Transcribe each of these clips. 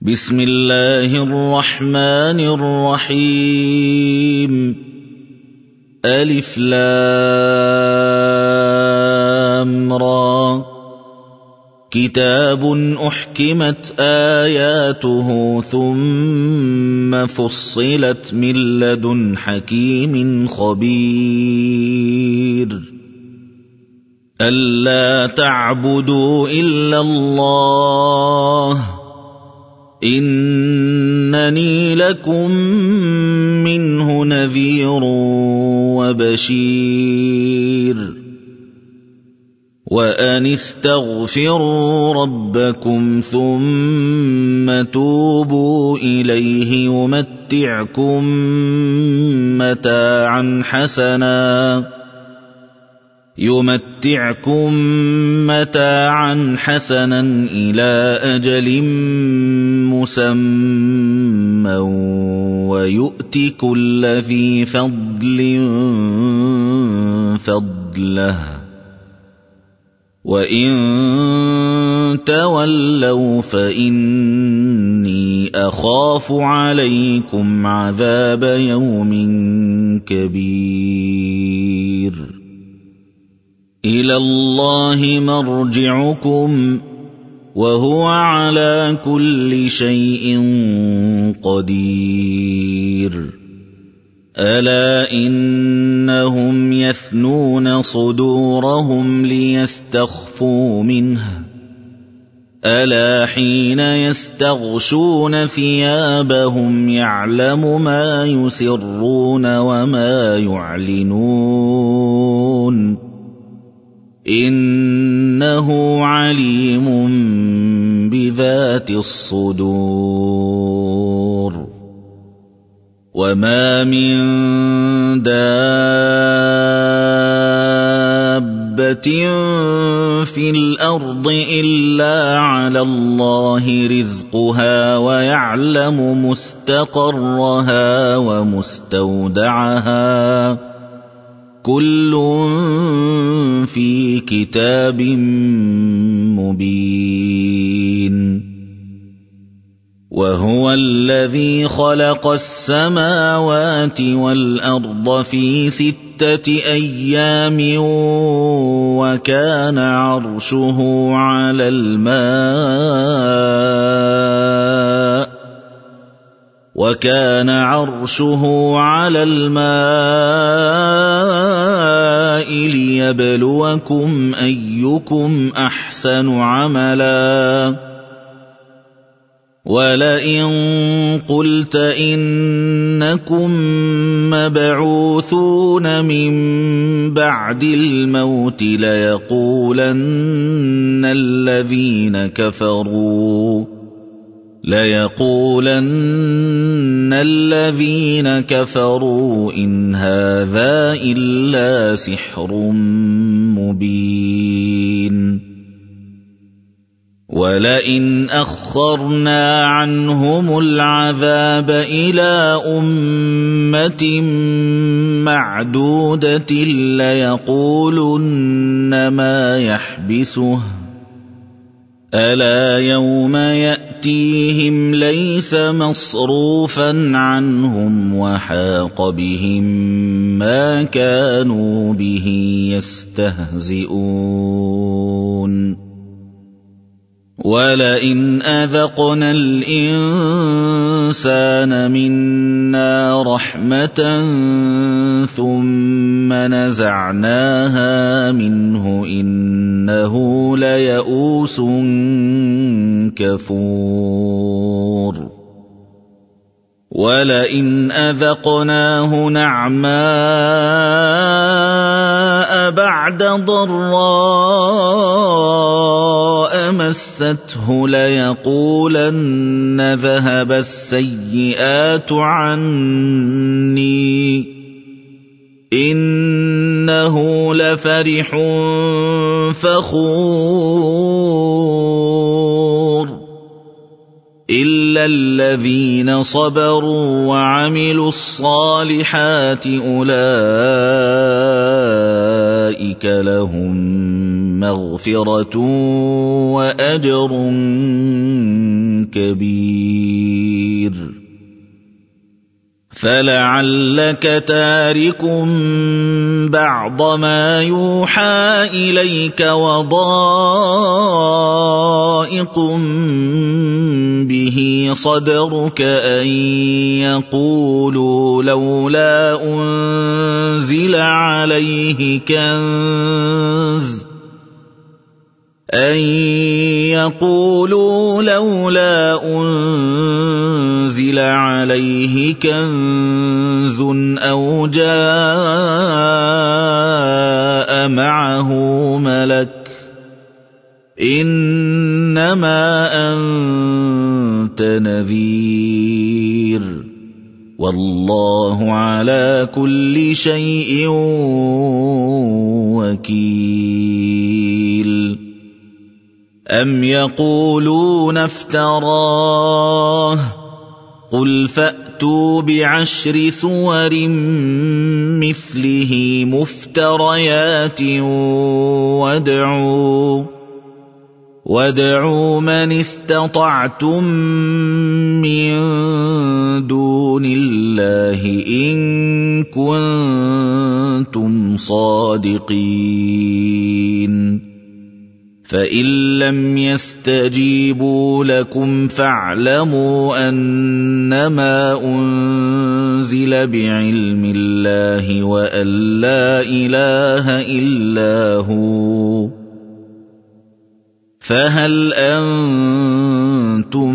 بسم الله الرحمن الرحيم ألف لام را كتاب أحكمت آياته ثم فصلت من لدن حكيم خبير ألا تعبدوا إلا الله إنني لكم منه نذير وبشير وأن استغفروا ربكم ثم توبوا إليه يمتعكم متاعا حسنا إلى أجل مسمى ويؤت كل ذي فضل فضله وإن تولوا فإني أخاف عليكم عذاب يوم كبير إلى الله مرجعكم وهو على كل شيء قدير ألا إنهم يثنون صدورهم ليستخفوا منه ألا حين يستغشون ثيابهم يعلم ما يسرون وما يعلنون إنه عليم بذات الصدور وما من دابة في الأرض إلا على الله رزقها ويعلم مستقرها ومستودعها كل في كتاب مبين وهو الذي خلق السماوات والأرض في 6 أيام وكان عرشه على الماء ليبلوكم أيكم أحسن عملا ولئن قلت إنكم مبعوثون من بعد الموت ليقولن الذين كفروا إن هذا إلا سحر مبين ولئن أخرنا عنهم العذاب إلى أمة معدودة ليقولن ما يحبسه ألا يوم يأتيهم ليس مصروفا عنهم وحاق بهم ما كانوا به يستهزئون ولئن أذقنا الإنسان منا رحمة ثم نزعناها منه إنه ليئوس كفور ولئن أذقناه نعماء بعد ضراء مسته ليقولن ذهب السيئات عني إنه لفرح فخور إلا الذين صبروا وعملوا الصالحات أولئك لهم مغفرة وأجر كبير فلعلك تارك بعض ما يوحى إليك وضائق به صدرك أن يقولوا لولا أنزل عليه كنز أو جاء معه ملك إنما أنت نذير والله على كل شيء وكيل أم يقولون افتراه قل فأتوا بعشر سور مثله مفتريات وادعوا من استطعتم من دون الله إن كنتم صادقين فإن لم يستجيبوا لكم فاعلموا أنما أنزل بعلم الله وأن لا إله إلا هو فهل أنتم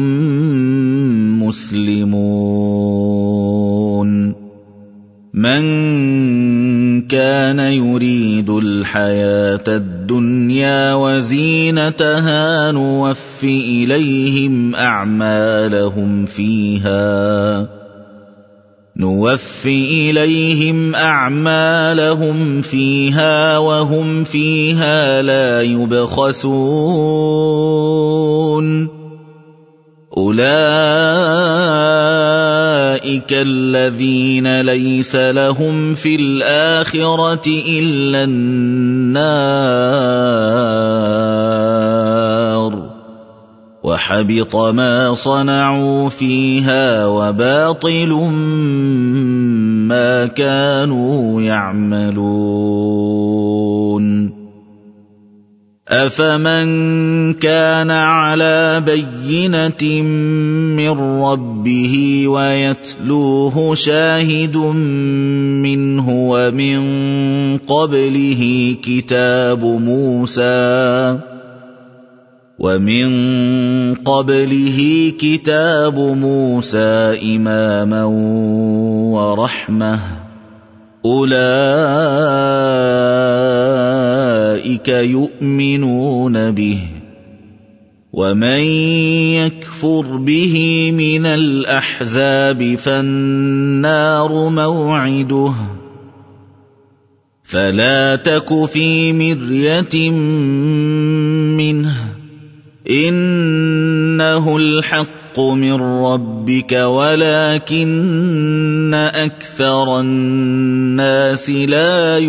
مسلمون من كان يريد الحياة الدنيا وزينتها نوفي إليهم أعمالهم فيها وهم فيها لا يبخسون أولئك الذين ليس لهم في الآخرة إلا النار وحبط ما صنعوا فيها وباطل ما كانوا يعملون أفمن كان على بينة من ربه ويتلوه شاهد منه ومن قبله كتاب موسى إماما ورحمة أولئك يؤمنون به ومن يكفر به من الأحزاب فالنار موعده فلا تك في مرية منه إنه الحق من ربك ولكن أكثر الناس لا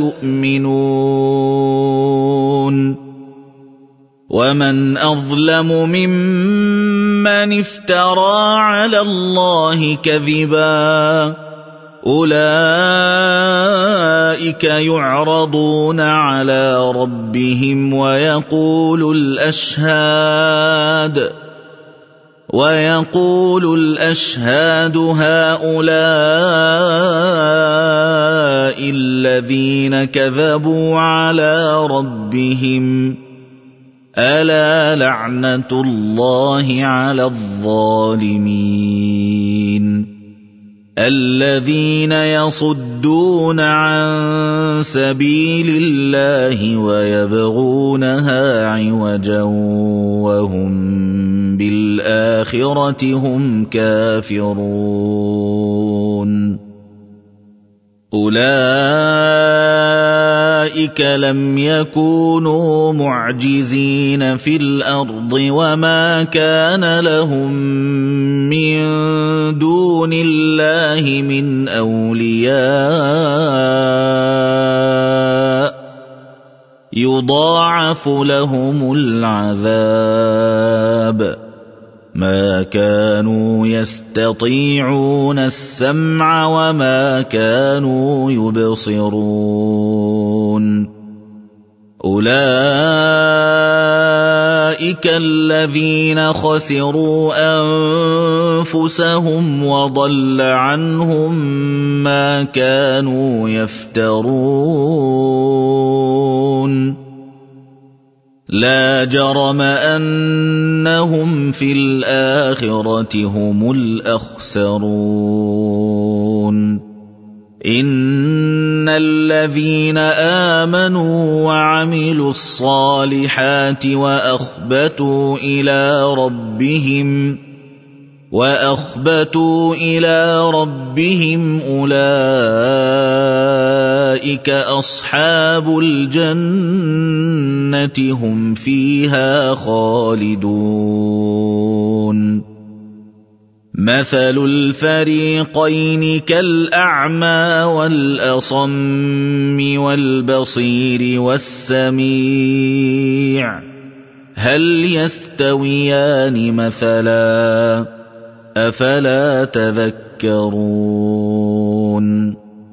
يؤمنون ومن أظلم ممن افترى على الله كذبا أولئك يعرضون على ربهم ويقول الأشهاد هؤلاء الذين كذبوا على ربهم ألا لعنة الله على الظالمين الذين يصدون عن سبيل الله ويبغونها عوجا وهم بالآخرة هم كافرون أولئك لم يكونوا معجزين في الأرض وما كان لهم من دون الله من أولياء يضاعف لهم العذاب ما كانوا يستطيعون السمع وما كانوا يبصرون أولئك الذين خسروا أنفسهم وضل عنهم ما كانوا يفترون لا جرم أنهم في الآخرة هم الأخسرون إن الذين آمنوا وعملوا الصالحات وأخبتوا إلى ربهم أولئك أصحاب الجنة هم فيها خالدون مثل الفريقين كالأعمى والأصم والبصير والسميع هل يستويان مثلا أفلا تذكرون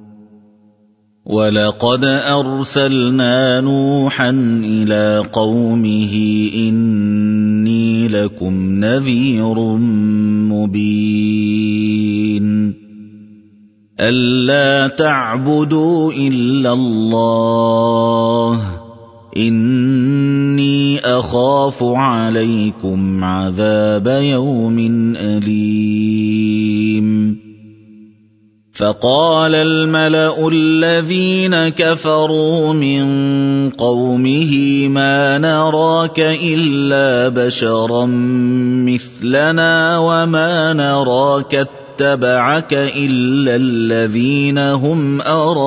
ولقد أرسلنا نوحا إلى قومه إني لكم نذير مبين ألا تعبدوا إلا الله إني أخاف عليكم عذاب يوم أليم فقال الملأ الذين كفروا من قومه ما نراك إلا بشرا مثلنا وما نراك اتبعك إلا الذين هم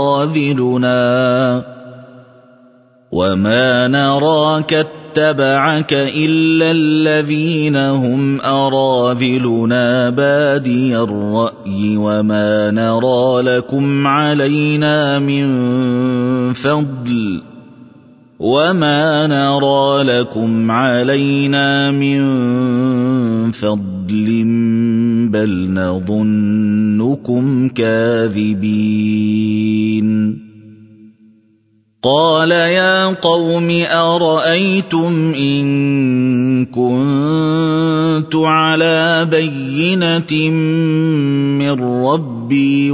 أراذلنا بادي الرأي وما نرى لكم علينا من فضل بل نظنكم كاذبين قال يا قوم أرأيتم إن كنت على بينة من ربي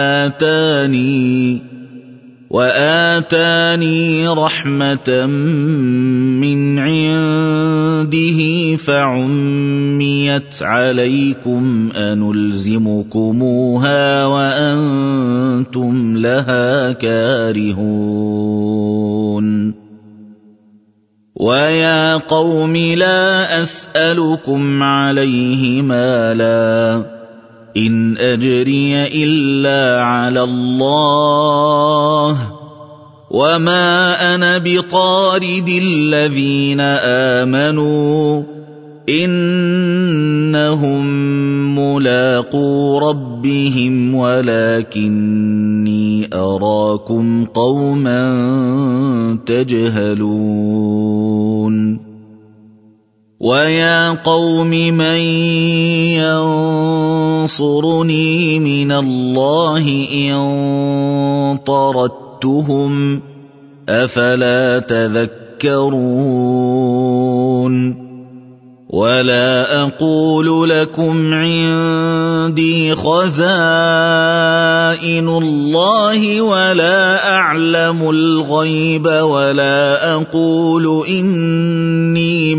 وآتاني رحمة من عنده فعميت عليكم أنلزمكموها وأنتم لها كارهون ويا قوم لا أسألكم عليه مالا إن أجري إلا على الله وما أنا بطارد الذين آمنوا إنهم ملاقو ربهم ولكني أراكم قوما تجهلون ويا قوم من ينصرني من الله إن طردتهم أفلا تذكرون ولا أقول لكم عندي خزائن الله ولا أعلم الغيب ولا أقول إني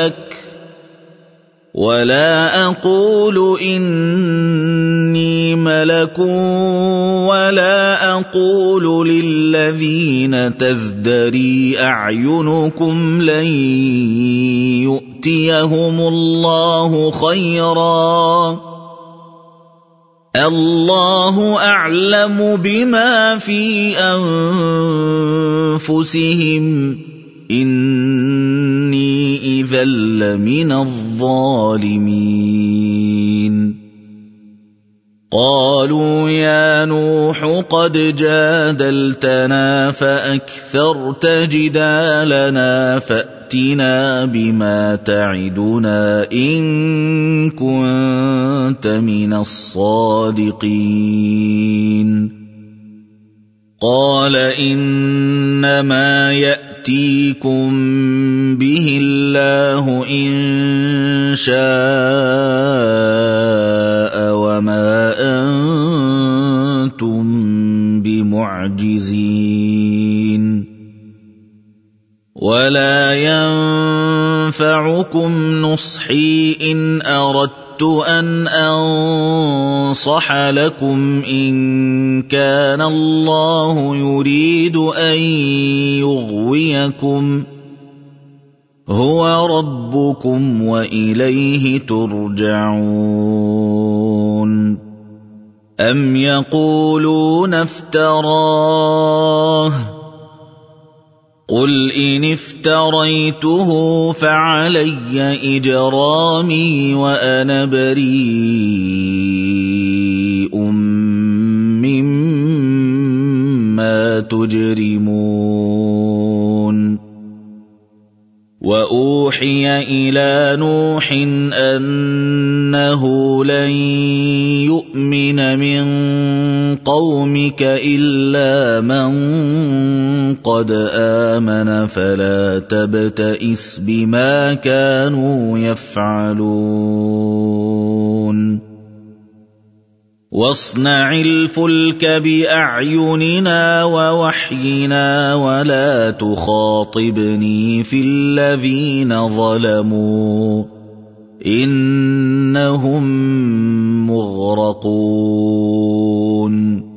ملك ولا أقول للذين تزدري أعينكم لن يؤتيهم الله خيرا الله أعلم بما في أنفسهم إني إذا لمن الظالمين قالوا قالوا يا نوح قد جادلتنا فأكثرت جدالنا فأتنا بما تعدنا إن كنت من الصادقين قال إنما يأتيكم به الله إن شاء وما أنتم بمعجزين ولا ينفعكم نصحي إن أردت أن أنصح لكم إن كان الله يريد أن يغويكم هو ربكم وإليه ترجعون أم يقولون افتراه قل إن افتريته فعلي إجرامي وأنا بريء مما تجرمون وأوحي إلى نوح أنه لن يؤمن من قومك إلا من قد آمن فلا تبتئس بما كانوا يفعلون واصنع الفلك بأعيننا ووحينا ولا تخاطبني في الذين ظلموا إنهم مغرقون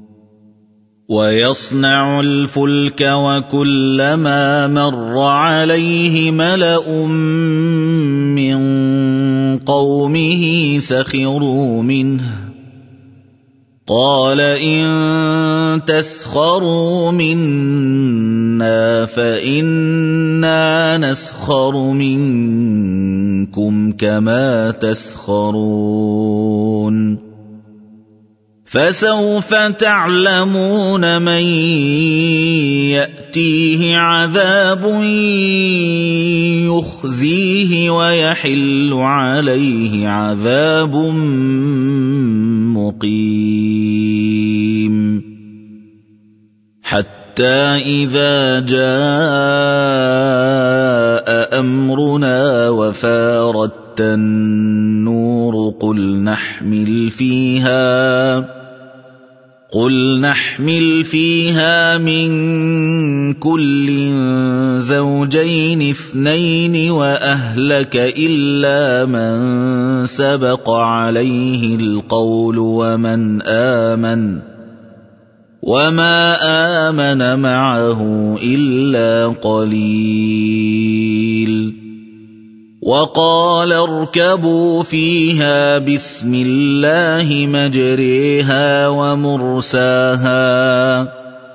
ويصنع الفلك وكلما مر عليه ملأ من قومه سخروا منه قال إن تسخروا منا فإنا نسخر منكم كما تسخرون فسوف تعلمون من يأتيه عذاب يخزيه ويحل عليه عذاب مقيم حتى إذا جاء أمرنا وفارت النور قل نحمل فيها من كل زوجين اثنين وأهلك إلا من سبق عليه القول وما آمن معه إلا قليل وقال اركبوا فيها بسم الله مجريها ومرساها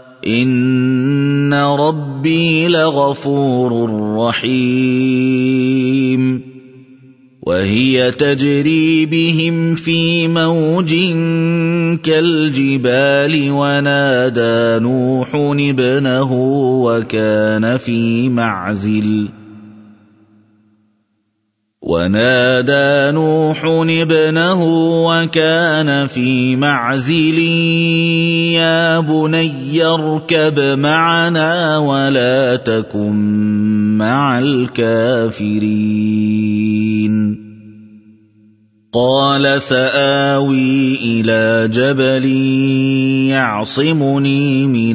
إن ربي لغفور رحيم وهي تجري بهم في موج كالجبال ونادى نوح ابنه وكان في معزل يا بني اركب معنا ولا تكن مع الكافرين قال سآوي إلى جبل يعصمني من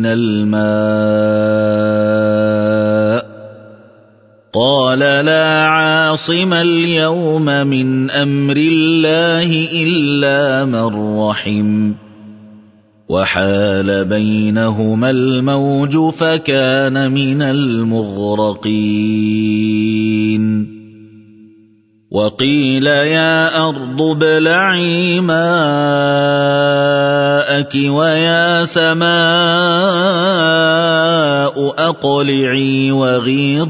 الماء قال لا عاصم اليوم من أمر الله إلا من رحم وحال بينهما الموج فكان من المغرقين وقيل يا أرض ابلعي ماءك ويا سماء أقلعي وغيض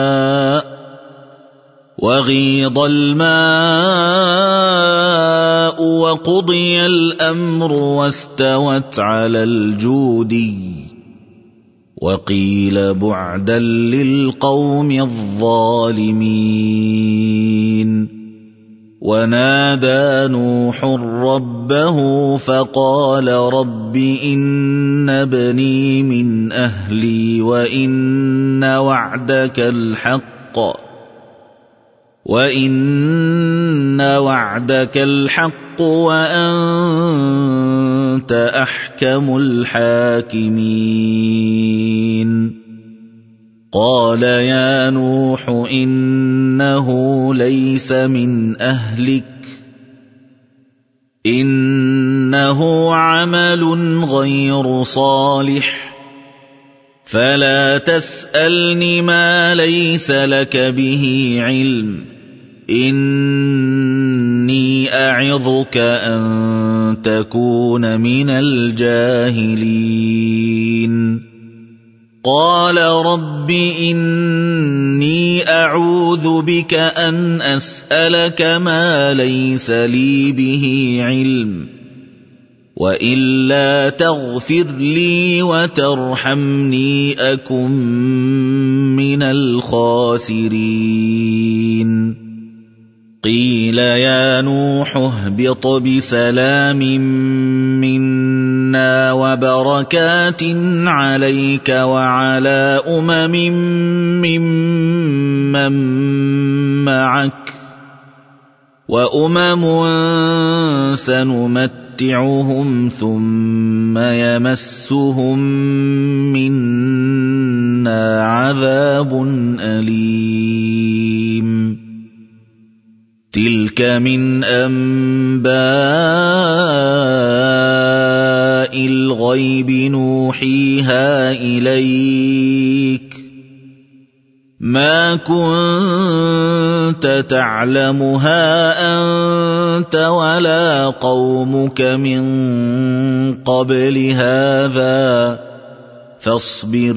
الماء السماء وقضي الأمر واستوت على الجودي وقيل بعدا للقوم الظالمين ونادى نوح ربه فقال رب إن ابني من أهلي وإن وعدك الحق وأنت أحكم الحاكمين قال يا نوح إنه ليس من أهلك إنه عمل غير صالح فلا تسألني ما ليس لك به علم إني أعظك أن تكون من الجاهلين قال رب إني أعوذ بك أن أسألك ما ليس لي به علم وإلا تغفر لي وترحمني أكن من الخاسرين قيل يا نوح اهبط بسلام منا وبركات عليك وعلى ممن معك وأمم سنمتعهم ثم يمسهم منا عذاب أليم تلك من أنباء الغيب نوحيها إليك ما كنت تعلمها أنت ولا قومك من قبل هذا فاصبر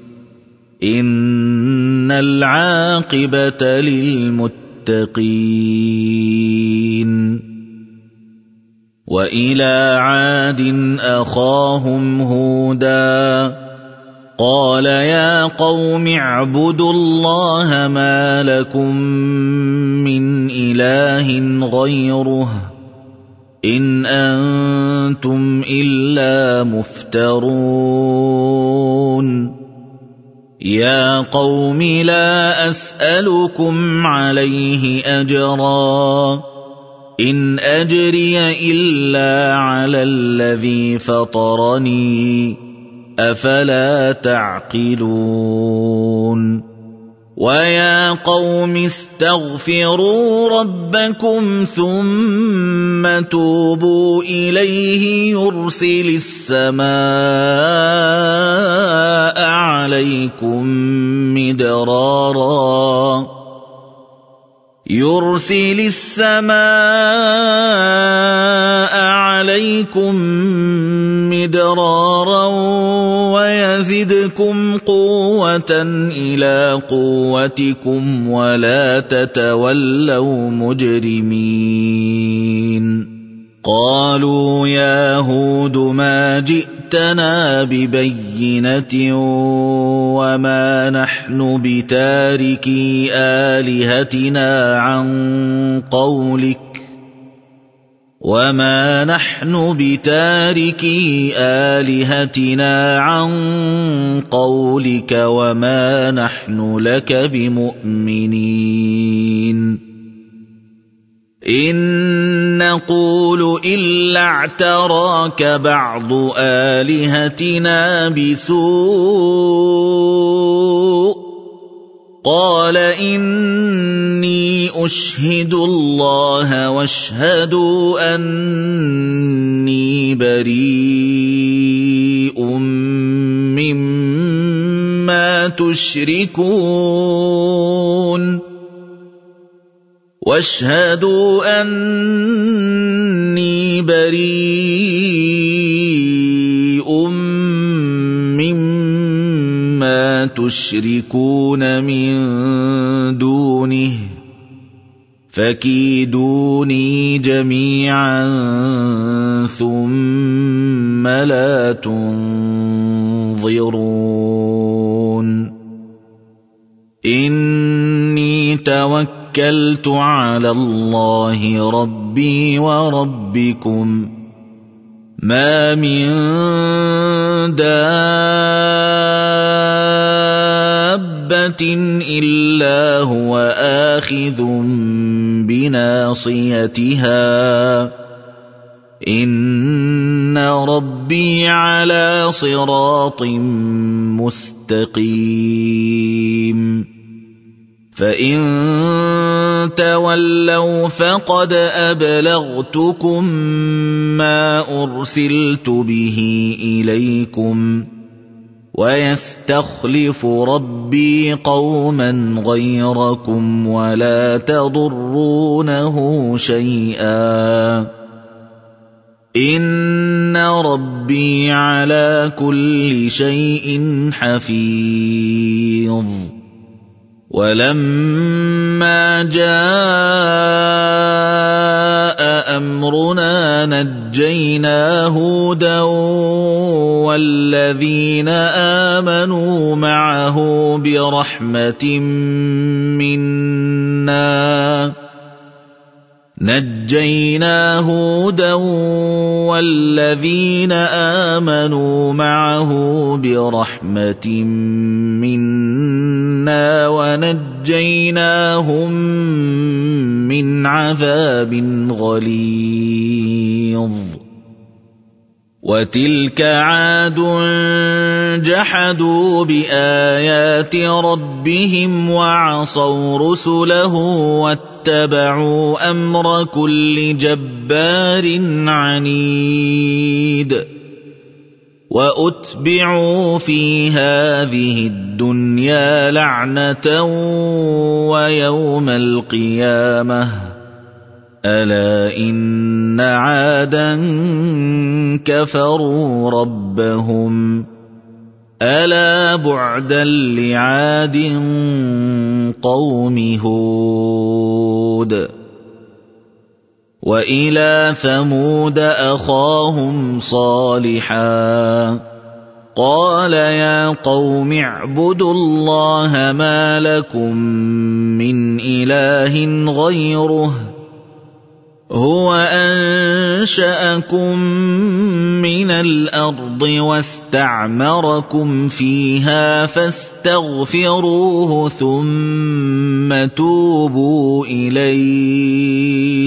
إن العاقبة للمتقين وإلى عاد أخاهم هودا قال يا قوم اعبدوا الله ما لكم من إله غيره إن أنتم إلا مفترون يا قوم لا أسألكم عليه أجرا إن أجري إلا على الذي فطرني أفلا تعقلون ويا قوم استغفروا ربكم ثم توبوا إليه يرسل السماء عليكم مدرارا ويزدكم قوة إلى قوتكم ولا تتولوا مجرمين قالوا يا هود ما جئتنا ببينة وما نحن بتاركي آلهتنا عن قولك وما نحن لك بمؤمنين إن نقول إلا اعتراك بعض آلهتنا بسوء قال إني أشهد الله واشهدوا أني بريء مما تشركون واشهدوا أني بريء مما تشركون من دونه فكيدوني جميعا ثم لا تنظرون إني توكلت على الله ربي وربكم ما من دابة إلا هو آخذ بناصيتها إن ربي على صراط مستقيم فإن تولوا فقد أبلغتكم ما أرسلت به إليكم ويستخلف ربي قوما غيركم ولا تضرونه شيئا إن ربي على كل شيء حفيظ ولما جاء أمرنا نجينا هودا والذين آمنوا معه برحمة منا نجينا هودا والذين آمنوا معه برحمة منا ونجيناهم من عذاب غليظ وتلك عاد جحدوا بآيات ربهم وعصوا رسله واتبعوا أمر كل جبار عنيد وأتبعوا في هذه الدنيا لعنة ويوم القيامة ألا إن عادا كفروا ربهم ألا بعدا لعاد قوم هود وإلى ثمود أخاهم صالحا قال يا قوم اعبدوا الله ما لكم من إله غيره هو أنشأكم من الأرض واستعمركم فيها فاستغفروه ثم توبوا إليه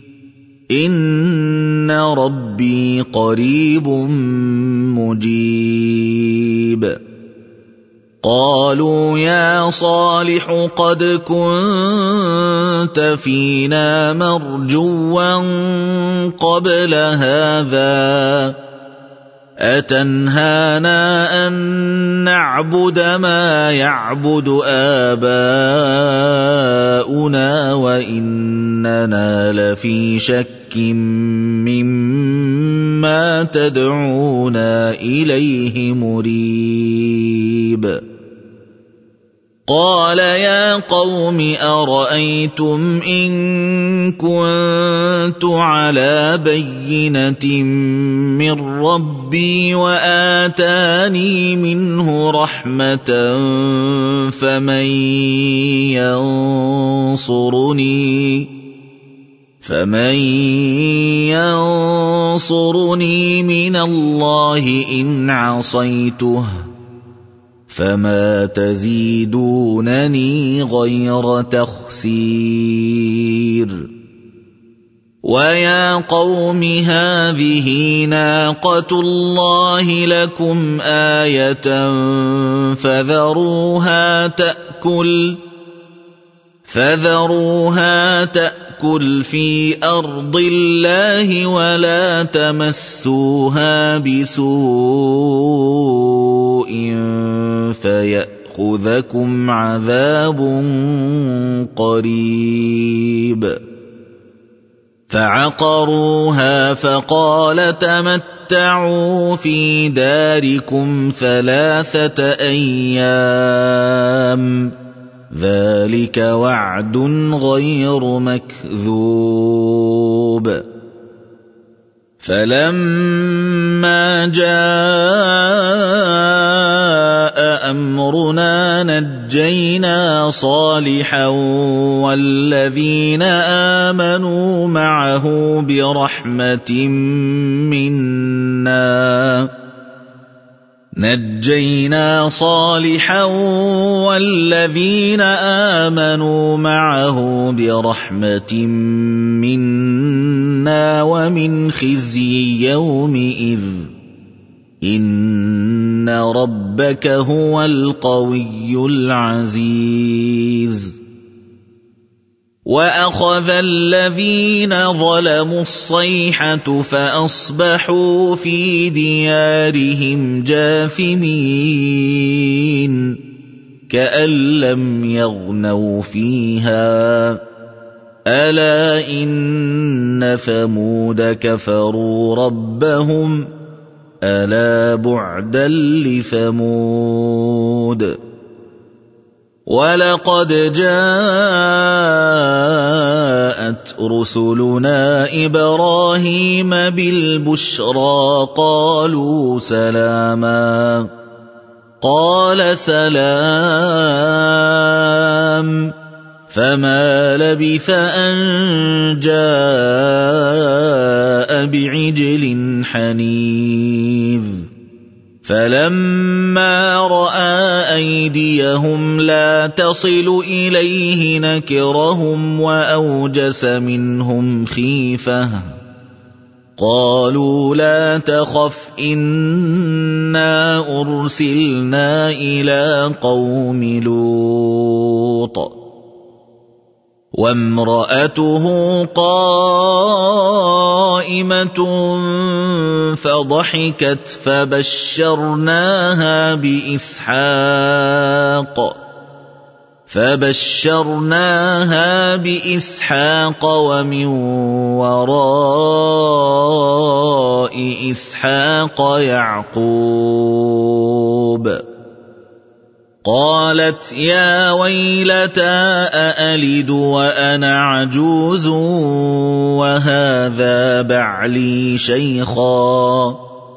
إن ربي قريب مجيب قالوا يا صالح قد كنت فينا مرجوا قبل هذا أتنهانا أن نعبد ما يعبد آباؤنا وإننا لفي شك مما تدعونا إليه مريب قال يا قوم أرأيتم إن كنت على بينة من ربي وآتاني منه رحمة فمن ينصرني من الله إن عصيته فما تزيدونني غير تخسير ويا قوم هذه ناقة الله لكم آية فذروها تأكل في أرض الله ولا تمسوها بسوء فيأخذكم عذاب قريب فعقروها فقال تمتعوا في داركم 3 أيام ذلك وعد غير مكذوب فلما جاء أمرنا نجينا صالحا والذين آمنوا معه برحمة منا ومن خزي يومئذ إن ربك هو القوي العزيز وأخذ الذين ظلموا الصيحة فأصبحوا في ديارهم جاثمين كأن لم يغنوا فيها ألا إن ثمود كفروا ربهم ألا بعدا لثمود ولقد جاءت رسلنا إبراهيم بالبشرى قالوا سلاما قال سلام فما لبث أن جاء بعجل حنيذ فلما رأى أيديهم لا تصل إليه نكرهم وأوجس منهم خيفة قالوا لا تخف إنا أرسلنا إلى قوم لوط وامرأته قائمة فضحكت فبشرناها بإسحاق ومن وراء إسحاق يعقوب قالت يا ويلتى أألد وأنا عجوز وهذا بعلي شيخا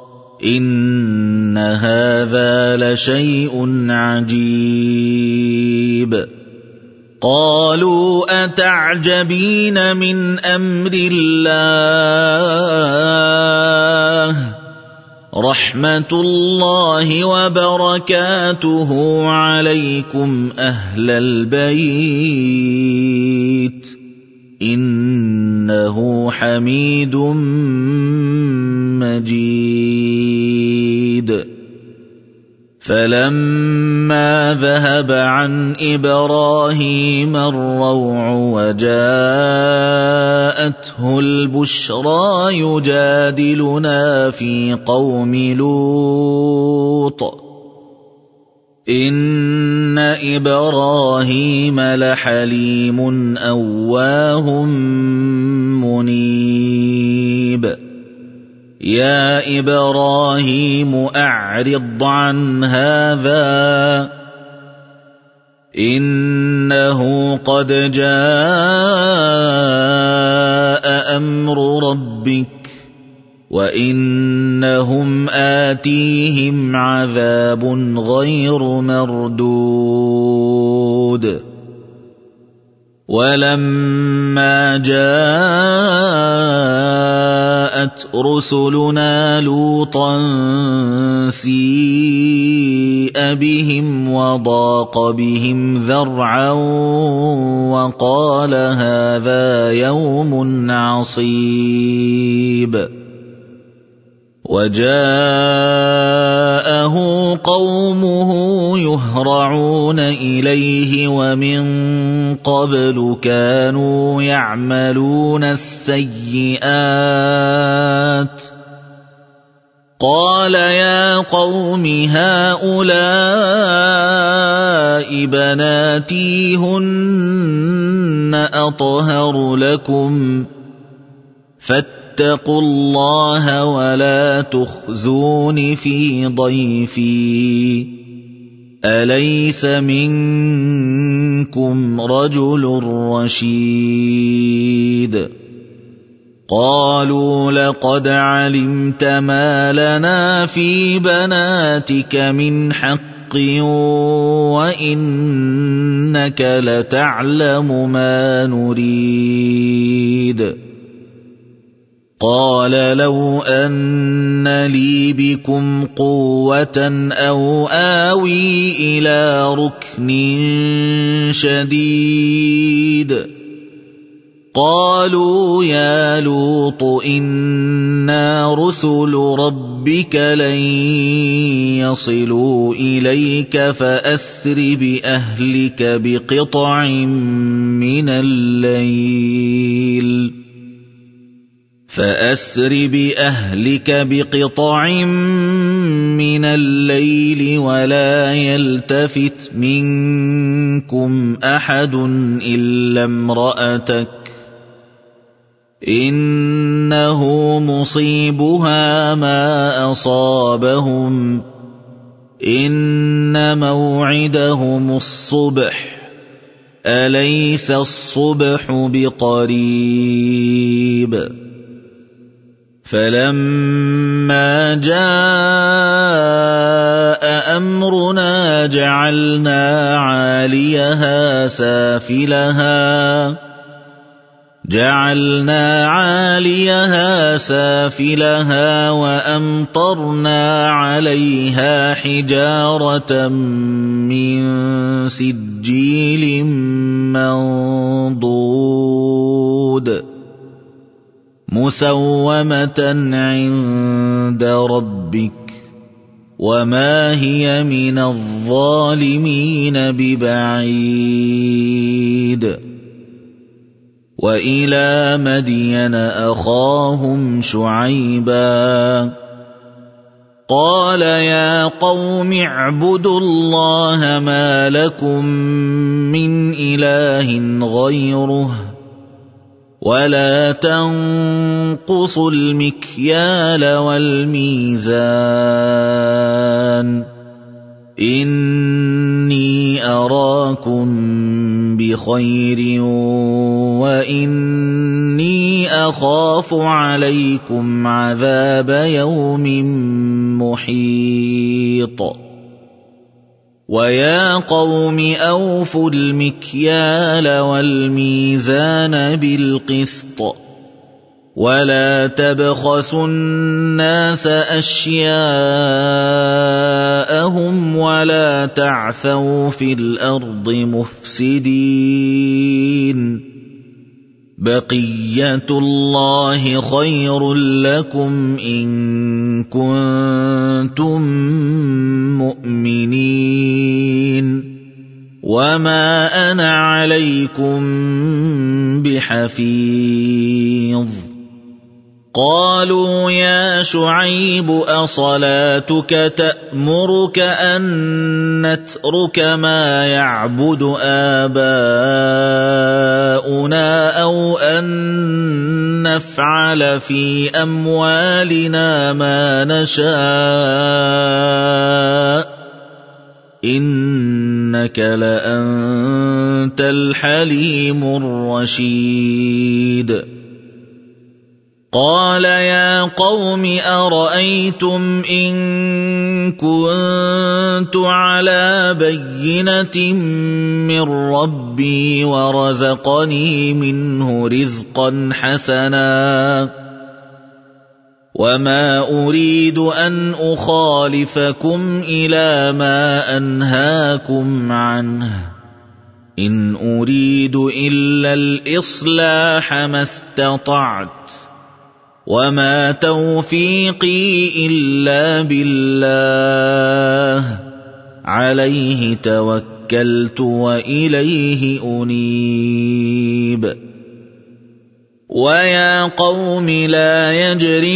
إن هذا لشيء عجيب قالوا أتعجبين من أمر الله رحمة الله وبركاته عليكم أهل البيت إنه حميد مجيد فلما ذهب عن إبراهيم الروع وجاءته البشرى يجادلنا في قوم لوط إن إبراهيم لحليم أواه منيب يا إبراهيم أعرض عن هذا إنه قد جاء أمر ربك وإنهم آتيهم عذاب غير مردود ولما جاءت رسلنا لوطا سيء بهم وضاق بهم ذرعا وقال هذا يوم عصيب وجاءه قومه يهرعون إليه ومن قبل كانوا يعملون السيئات قال يا قوم هؤلاء بناتي هن أطهر لكم فاتقوا الله ولا تخزون في ضيفي أليس منكم رجل رشيد قالوا لقد علمت ما لنا في بناتك من حق وإنك لتعلم ما نريد قال لو أن لي بكم قوة أو آوي إلى ركن شديد قالوا يا لوط إنا رسل ربك لن يصلوا إليك فأسر بأهلك بقطع من الليل ولا يلتفت منكم أحد إلا امرأتك إنه مصيبها ما أصابهم إن موعدهم الصبح أليس الصبح بقريب فلما جاء أمرنا جعلنا عاليها سافلها وأمطرنا عليها حجارة من سجيل منضود مسومة عند ربك وما هي من الظالمين ببعيد وإلى مدين أخاهم شعيبا قال يا قوم اعبدوا الله ما لكم من إله غيره ولا تنقصوا المكيال والميزان إني أراكم بخير وإني أخاف عليكم عذاب يوم محيط ويا قوم أوفوا المكيال والميزان بالقسط ولا تبخسوا الناس أشياءهم ولا تعثوا في الأرض مفسدين بقية الله خير لكم إن كنتم مؤمنين وما أنا عليكم بحفيظ قالوا يا شعيب أصلاتك تأمرك أن نترك ما يعبد آباؤنا أو أن نفعل في أموالنا ما نشاء إنك لأنت الحليم الرشيد قال يا قوم أرأيتم إن كنت على بينة من ربي ورزقني منه رزقا حسنا وما أريد أن أخالفكم إلى ما أنهاكم عنه إن أريد إلا الإصلاح ما استطعت وما توفيقي إلا بالله عليه توكلت وإليه أنيب ويا قوم لا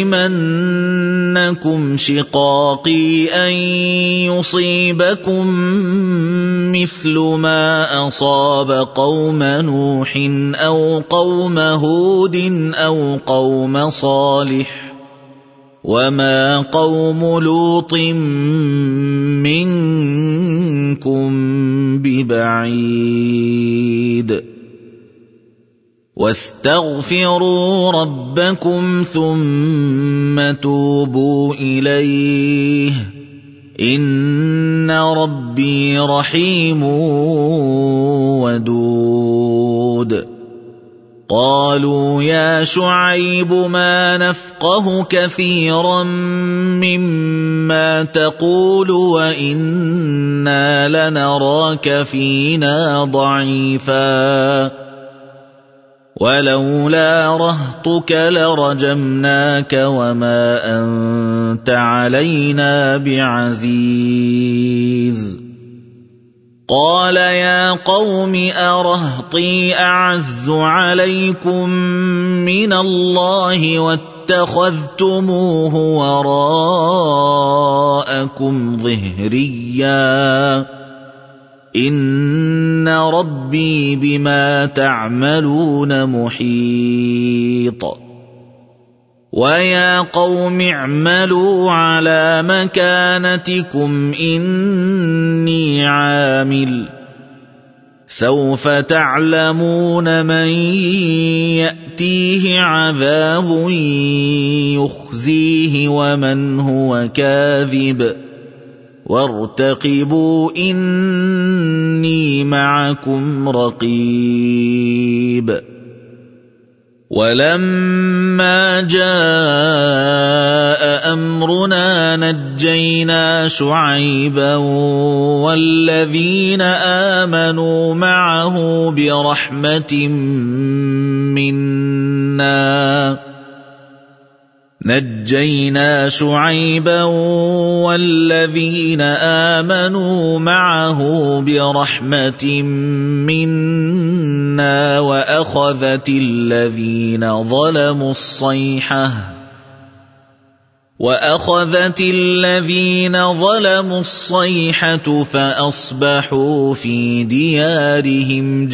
يجرمنكم شقاقي أن يصيبكم مثل ما أصاب قوم نوح أو قوم هود أو قوم صالح وما قوم لوط منكم ببعيد واستغفروا ربكم ثم توبوا إليه إن ربي رحيم ودود قالوا يا شعيب ما نفقه كثيرا مما تقول وإنا لنراك فينا ضعيفا ولولا رهطك لرجمناك وما أنت علينا بعزيز قال يا قوم أرهطي أعز عليكم من الله واتخذتموه وراءكم ظهريا إن ربي بما تعملون محيط ويا قوم اعملوا على مكانتكم إني عامل سوف تعلمون من يأتيه عذاب يخزيه ومن هو كاذب وارتقبوا إني معكم رقيب ولما جاء أمرنا نجينا شعيبا والذين آمنوا معه برحمة منا وأخذت الذين ظلموا الصيحة فأصبحوا في ديارهم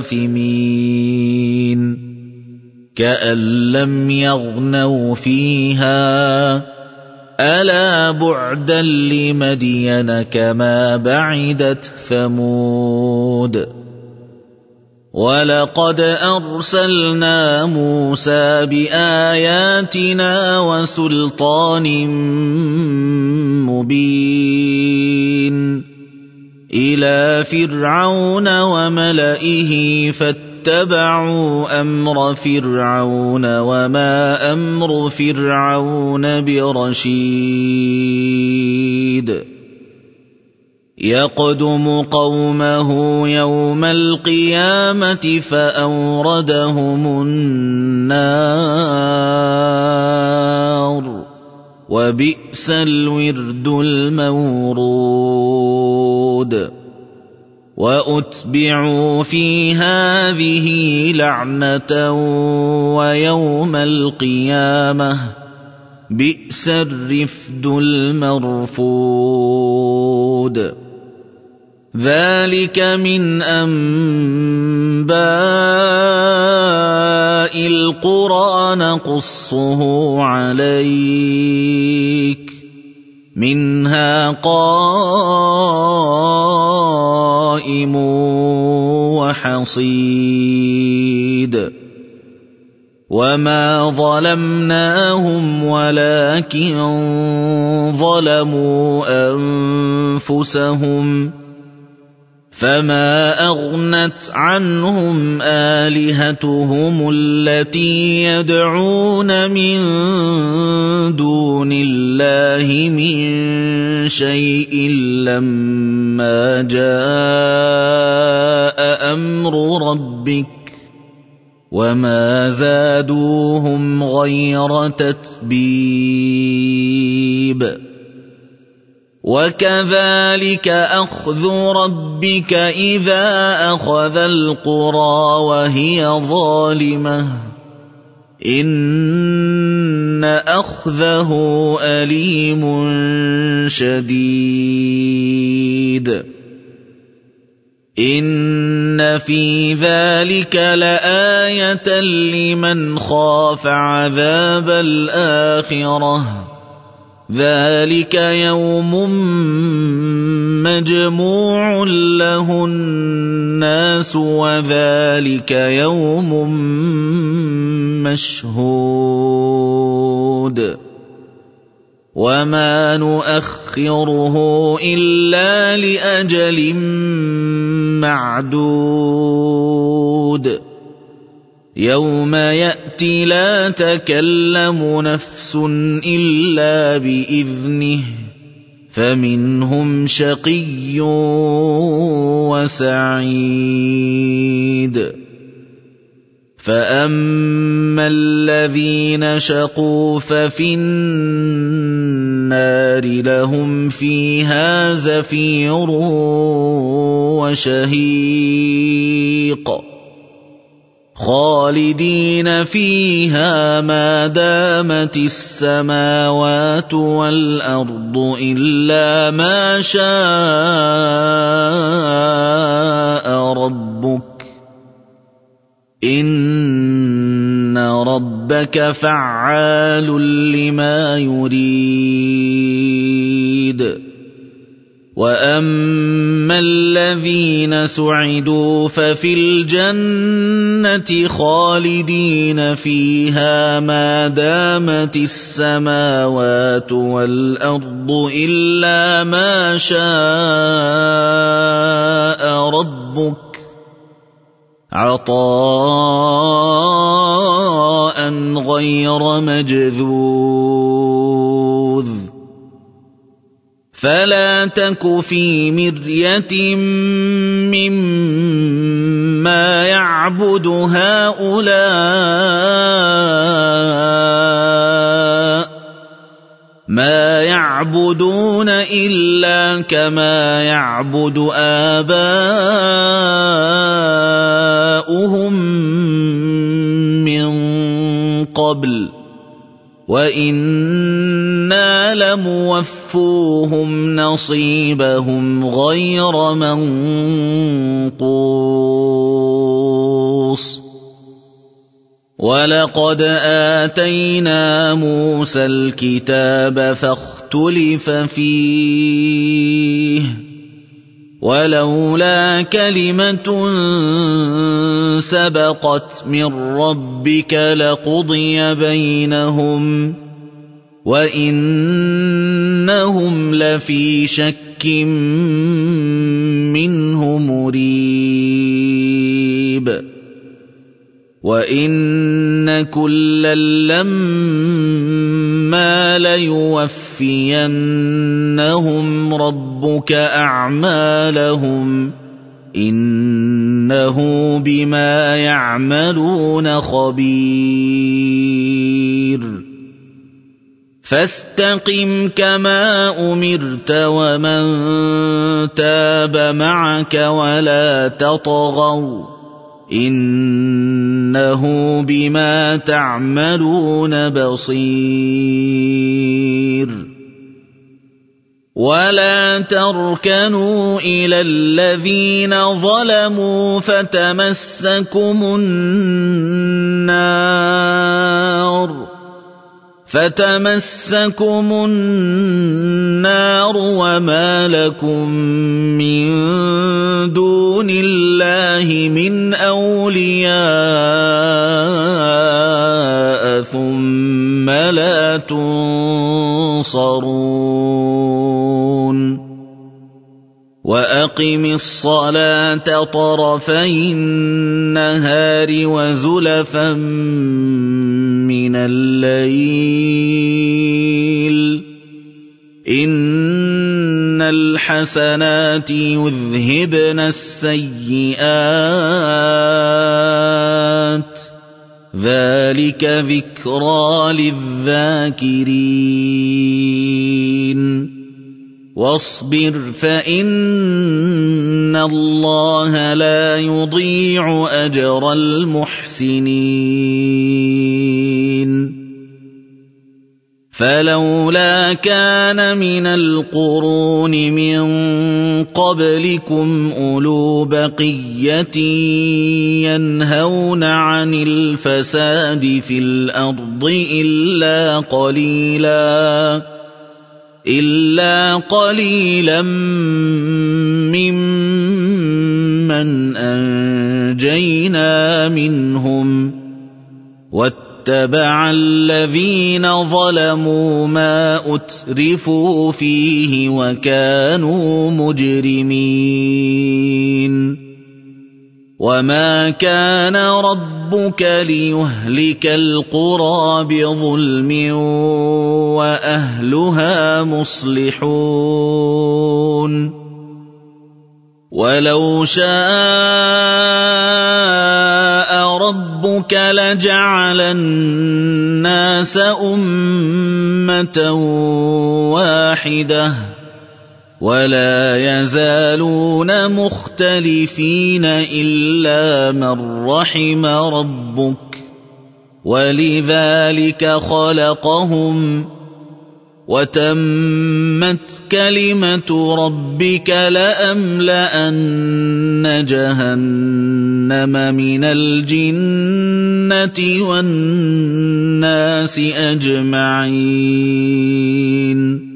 جاثمين كأن لم يغنوا فيها ألا بعدا لمدين كما بعدت ثمود ولقد أرسلنا موسى بآياتنا وسلطان مبين إلى فرعون وملئه فاتبعوا أمر فرعون وما أمر فرعون برشيد يقدم قومه يوم القيامة فأوردهم النار وبئس الورد المورود وأتبعوا في هذه لعنة ويوم القيامة بئس الرفد المرفود ذلك من أنباء القرى نقصه عليك منها قائم وحصيد وما ظلمناهم ولكن ظلموا أنفسهم فما أغنت عنهم آلهتهم التي يدعون من دون الله من شيء لما جاء أمر ربك وما زادوهم غير تتبيب وكذلك أخذ ربك إذا أخذ القرى وهي ظالمة إن أخذه أليم شديد إن في ذلك لآية لمن خاف عذاب الآخرة ذلك يوم مجموع له الناس وذلك يوم مشهود وما نؤخره إلا لأجل معدود يوم يأتي لا تكلم نفس إلا بإذنه فمنهم شقي وسعيد فأما الذين شقوا ففي النار لهم فيها زفير وشهيق خالدين فيها ما دامت السماوات والأرض إلا ما شاء ربك إن ربك فعال لما يريد وأما الذين سعدوا ففي الجنة خالدين فيها ما دامت السماوات والأرض إلا ما شاء ربك عطاء غير مجذوذ فلا تك في مرية مما يعبد هؤلاء ما يعبدون إلا كما يعبد آباؤهم من قبل وإنا لموفوهم نصيبهم غير منقوص ولقد آتينا موسى الكتاب فاختلف فيه ولولا كلمة سبقت من ربك لقضي بينهم وإنهم لفي شك منه مريب وإن كلا لما ليوفينهم ربك أعمالهم إنه بما يعملون خبير فاستقم كما أمرت ومن تاب معك ولا تطغوا إنه بما تعملون بصير ولا تركنوا إلى الذين ظلموا فتمسكم النار وما لكم من دون الله من أولياء ثم لا تنصرون وأقم الصلاة طرفي النهار وزلفا من الليل إن الحسنات يذهبن السيئات ذلك ذكرى للذاكرين واصبر فإن الله لا يضيع أجر المحسنين فلولا كان من القرون من قبلكم أولو بقية ينهون عن الفساد في الأرض إلا قليلا ممن أنجينا منهم واتبع الذين ظلموا ما أترفوا فيه وكانوا مجرمين وما كان ربك ليهلك القرى بظلم وأهلها مصلحون ولو شاء ربك لجعل الناس أمة واحدة ولا يزالون مختلفين إلا من رحم ربك ولذلك خلقهم وتمت كلمة ربك لأملأن جهنم من الجنة والناس أجمعين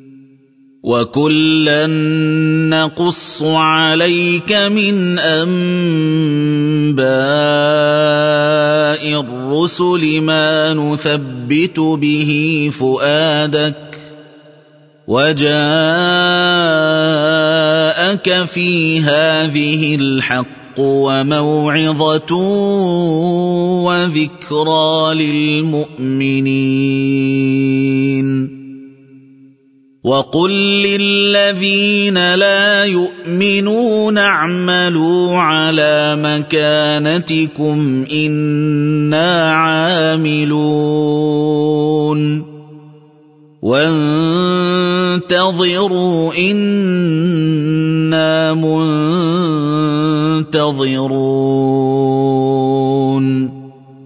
وكلا نقص عليك من أنباء الرسل ما نثبت به فؤادك وجاءك في هذه الحق وموعظة وذكرى للمؤمنين وقل للذين لا يؤمنون اعملوا على مكانتكم إنا عاملون وانتظروا إنا منتظرون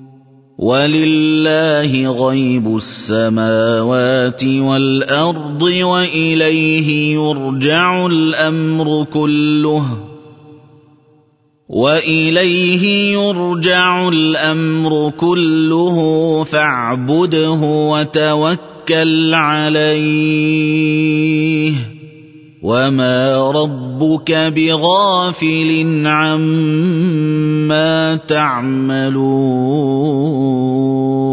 ولله غيب السماوات والأرض وإليه يرجع الأمر كله فاعبده وتوكل عليه وما ربك بغافل عما تعملون